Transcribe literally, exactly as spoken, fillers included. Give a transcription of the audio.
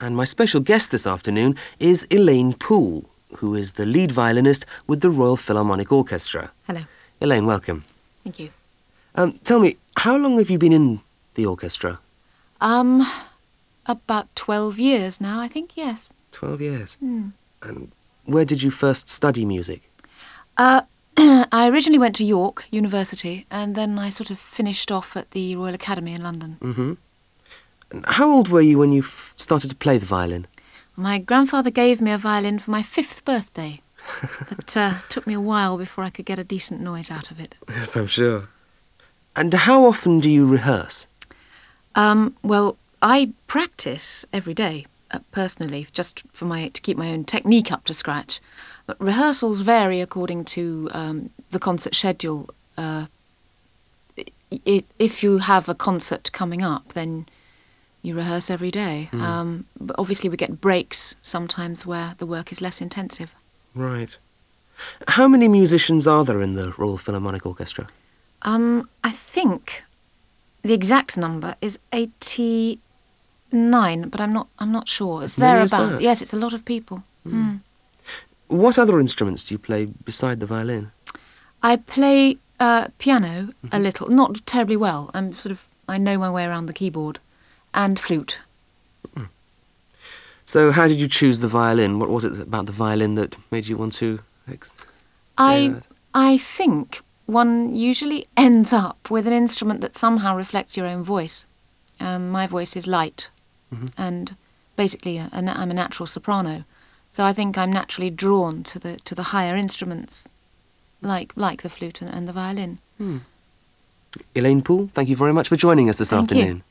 And my special guest this afternoon is Elaine Poole, who is the lead violinist with the Royal Philharmonic Orchestra. Hello. Elaine, welcome. Thank you. Um, tell me, how long have you been in the orchestra? Um, about twelve years now, I think, yes. Twelve years. Mm. And where did you first study music? Uh, I originally went to York University, and then I sort of finished off at the Royal Academy in London. Mm-hmm. And how old were you when you f- started to play the violin? My grandfather gave me a violin for my fifth birthday, but uh, it took me a while before I could get a decent noise out of it. Yes, I'm sure. And how often do you rehearse? Um, well, I practice every day, uh, personally, just for my to keep my own technique up to scratch. But rehearsals vary according to um, the concert schedule. Uh, i if you have a concert coming up, then you rehearse every day. Mm. Um, but obviously we get breaks sometimes where the work is less intensive. Right. How many musicians are there in the Royal Philharmonic Orchestra? Um, I think the exact number is eighty-nine, but I'm not. I'm not sure. It's As many as thereabouts. that? Yes, it's a lot of people. Mm. Mm. What other instruments do you play beside the violin? I play uh, piano Mm-hmm. a little, not terribly well. I'm sort of. I know my way around the keyboard, and flute. Mm. So, how did you choose the violin? What was it about the violin that made you want to? Ex- I that? I think one usually ends up with an instrument that somehow reflects your own voice. Um, my voice is light, Mm-hmm. and basically a, a, I'm a natural soprano, so I think I'm naturally drawn to the to the higher instruments, like like the flute and, and the violin. Mm. Elaine Poole, thank you very much for joining us this Thank you. afternoon.